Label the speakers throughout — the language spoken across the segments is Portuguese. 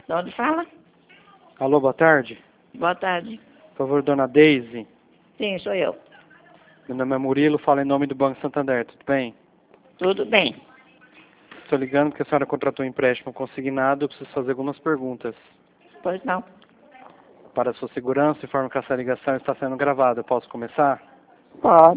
Speaker 1: De onde fala?
Speaker 2: Alô, boa tarde.
Speaker 1: Boa tarde.
Speaker 2: Por favor, dona Deise.
Speaker 1: Sim, sou eu.
Speaker 2: Meu nome é Murilo, falo em nome do Banco Santander, tudo bem?
Speaker 1: Tudo bem.
Speaker 2: Estou ligando porque a senhora contratou um empréstimo consignado, eu preciso fazer algumas perguntas.
Speaker 1: Pois não.
Speaker 2: Para a sua segurança, informo que essa ligação está sendo gravada. Eu posso começar?
Speaker 1: Pode.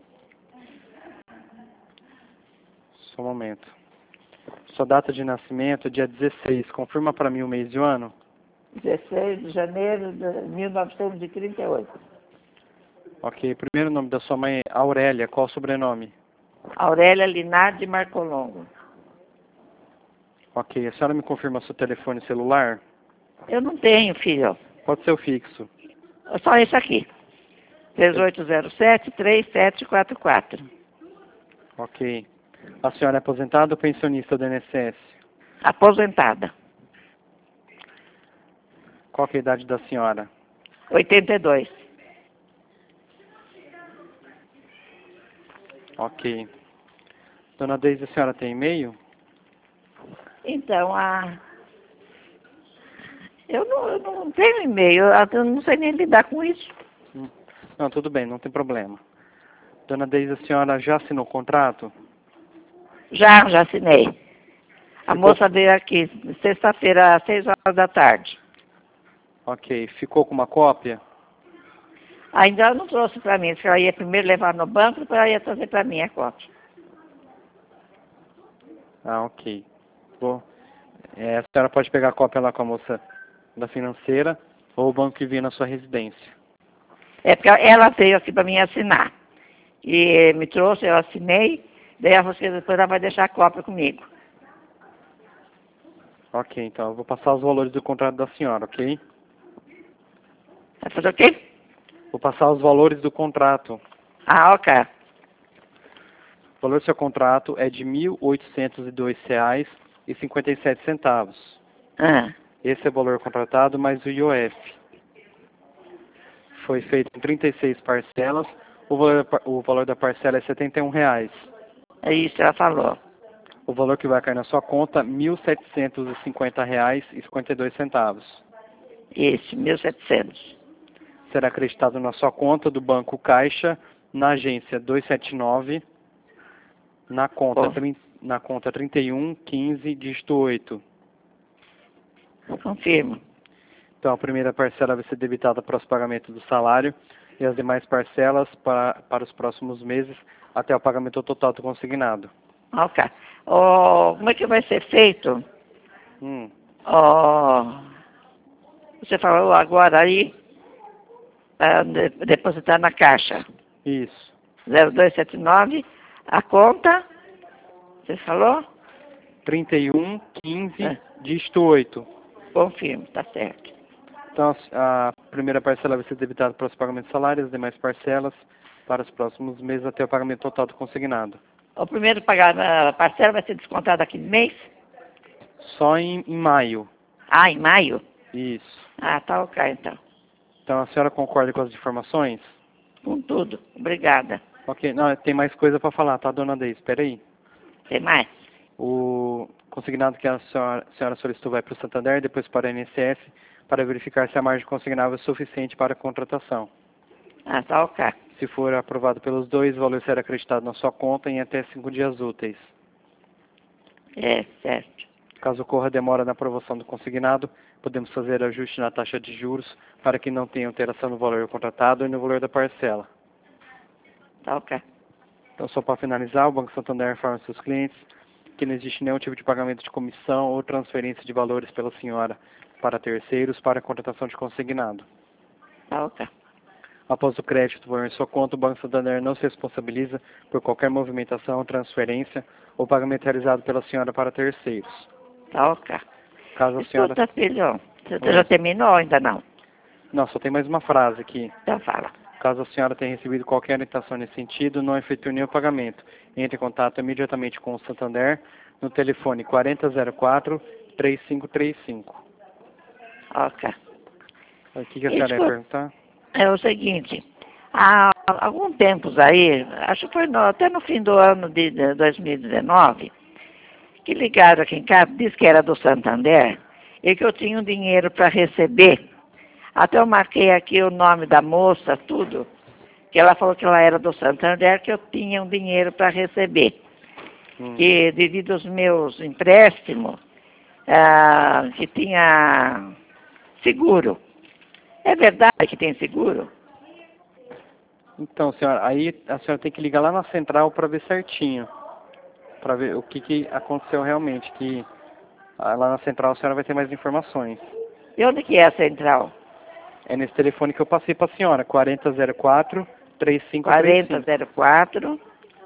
Speaker 2: Só um momento. Sua data de nascimento é dia 16. Confirma para mim o mês e o ano?
Speaker 1: 16 de janeiro de 1938.
Speaker 2: Ok. Primeiro nome da sua mãe é Aurélia. Qual o sobrenome?
Speaker 1: Aurélia Linardi Marcolongo.
Speaker 2: Ok. A senhora me confirma seu telefone celular?
Speaker 1: Eu não tenho, filho.
Speaker 2: Pode ser o fixo.
Speaker 1: Só esse aqui. 3807-3744.
Speaker 2: Ok. A senhora é aposentada ou pensionista do INSS?
Speaker 1: Aposentada.
Speaker 2: Qual que é a idade da senhora?
Speaker 1: 82.
Speaker 2: Ok. Dona Deise, a senhora tem e-mail?
Speaker 1: Então, eu não tenho e-mail. Eu não sei nem lidar com isso.
Speaker 2: Não, tudo bem, não tem problema. Dona Deise, a senhora já assinou o contrato?
Speaker 1: Já assinei. A
Speaker 2: Ficou-
Speaker 1: moça veio aqui sexta-feira às 6 horas da tarde.
Speaker 2: Ok. Ficou com uma cópia?
Speaker 1: Ainda ela não trouxe para mim. Disse que ela ia primeiro levar no banco e depois ela ia trazer para mim a cópia.
Speaker 2: Ah, ok. Bom, a senhora pode pegar a cópia lá com a moça da financeira ou o banco que vier na sua residência.
Speaker 1: É porque ela veio aqui para mim assinar. E me trouxe, eu assinei. Daí ela falou que depois ela vai deixar a cópia comigo.
Speaker 2: Ok, então eu vou passar os valores do contrato da senhora, ok?
Speaker 1: Vai fazer o quê?
Speaker 2: Vou passar os valores do contrato.
Speaker 1: Ah, ok.
Speaker 2: O valor do seu contrato é de R$ 1.802,57.
Speaker 1: Ah,
Speaker 2: Esse é o valor contratado mais o IOF. Foi feito em 36 parcelas. O valor da parcela é R$ 71.
Speaker 1: é isso que ela falou.
Speaker 2: O valor que vai cair na sua conta, R$ 1.750,52.
Speaker 1: Isso, 1.700.
Speaker 2: Será acreditado na sua conta do Banco Caixa, na agência 279, na conta,
Speaker 1: Bom,
Speaker 2: na conta 3115, dígito 8.
Speaker 1: confirmo.
Speaker 2: Então, a primeira parcela vai ser debitada para os pagamentos do salário e as demais parcelas para os próximos meses, até o pagamento total do consignado.
Speaker 1: Ok. Oh, como é que vai ser feito?
Speaker 2: Hum,
Speaker 1: Oh, você falou agora aí, para depositar na caixa.
Speaker 2: isso.
Speaker 1: 0279, a conta, você falou?
Speaker 2: 3115,
Speaker 1: É,
Speaker 2: dígito 8.
Speaker 1: confirmo, tá certo.
Speaker 2: Então, a primeira parcela vai ser debitada para os pagamentos de salário, as demais parcelas para os próximos meses até o pagamento total do consignado.
Speaker 1: O primeiro pagar, a parcela vai ser descontada aqui no mês?
Speaker 2: Só em maio.
Speaker 1: Ah, em maio?
Speaker 2: Isso.
Speaker 1: Ah, tá ok, então.
Speaker 2: Então, a senhora concorda com as informações?
Speaker 1: Com tudo. Obrigada.
Speaker 2: Ok. Não, tem mais coisa para falar, tá, dona Deise? Espera aí.
Speaker 1: Tem mais?
Speaker 2: O consignado que a senhora solicitou vai para o Santander, depois para a INSS, para verificar se a margem consignável é suficiente para a contratação.
Speaker 1: Ah, tá ok.
Speaker 2: Se for aprovado pelos dois, o valor será acreditado na sua conta em até 5 dias úteis.
Speaker 1: É, certo.
Speaker 2: Caso ocorra demora na aprovação do consignado, podemos fazer ajuste na taxa de juros para que não tenha alteração no valor contratado e no valor da parcela.
Speaker 1: Tá ok.
Speaker 2: Então, só para finalizar, o Banco Santander informa seus clientes que não existe nenhum tipo de pagamento de comissão ou transferência de valores pela senhora para terceiros para a contratação de consignado.
Speaker 1: Tá ok.
Speaker 2: Após o crédito em sua conta, o Banco Santander não se responsabiliza por qualquer movimentação, transferência ou pagamento realizado pela senhora para terceiros.
Speaker 1: Tá ok.
Speaker 2: Caso a senhora...
Speaker 1: Escuta, filho. Você
Speaker 2: Oi.
Speaker 1: já terminou ou ainda não?
Speaker 2: Não, só tem mais uma frase aqui.
Speaker 1: Então fala.
Speaker 2: Caso a senhora tenha recebido qualquer orientação nesse sentido, não efetue nenhum pagamento. Entre em contato imediatamente com o Santander no telefone 4004-3535.
Speaker 1: Ok.
Speaker 2: O que a senhora ia
Speaker 1: Escuta,
Speaker 2: perguntar?
Speaker 1: é o seguinte. Há algum tempo aí, acho que foi até no fim do ano de 2019, que ligaram aqui em casa, disse que era do Santander, e que eu tinha um dinheiro para receber. Até eu marquei aqui o nome da moça, tudo, que ela falou que ela era do Santander, que eu tinha um dinheiro para receber. Que devido aos meus empréstimos, que tinha seguro. É verdade que tem seguro?
Speaker 2: Então, senhora, aí a senhora tem que ligar lá na central para ver certinho. Para ver o que aconteceu realmente. Que lá na central a senhora vai ter mais informações.
Speaker 1: E onde que é a central?
Speaker 2: É nesse telefone que eu passei para a senhora, 4004 3535.
Speaker 1: 4004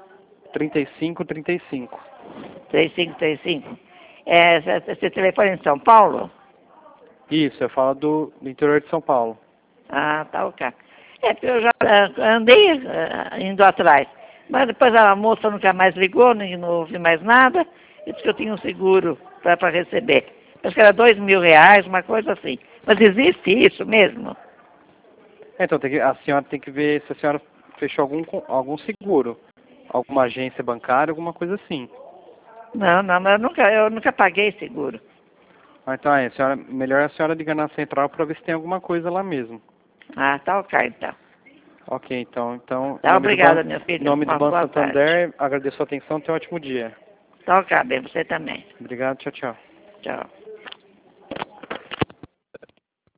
Speaker 2: 3535.
Speaker 1: 3535. Esse telefone é em São Paulo?
Speaker 2: Isso, eu falo do interior de São Paulo.
Speaker 1: Ah, tá ok. Porque eu já andei indo atrás. Mas depois a moça nunca mais ligou, nem não ouvi mais nada. E disse que eu tinha um seguro para receber. Acho que era R$ 2.000, uma coisa assim. Mas existe isso mesmo?
Speaker 2: Então, a senhora tem que ver se a senhora fechou algum seguro. Alguma agência bancária, alguma coisa assim.
Speaker 1: Não, mas eu nunca paguei seguro.
Speaker 2: Então melhor a senhora ligar na central para ver se tem alguma coisa lá mesmo.
Speaker 1: Ah, tá ok, então.
Speaker 2: Ok, então
Speaker 1: Tá, obrigada, meu filho.
Speaker 2: Em nome do Banco
Speaker 1: Boa
Speaker 2: Santander,
Speaker 1: tarde.
Speaker 2: agradeço a atenção, tenha um ótimo dia.
Speaker 1: Tá ok, bem, você também.
Speaker 2: Obrigado, tchau, tchau.
Speaker 1: Tchau.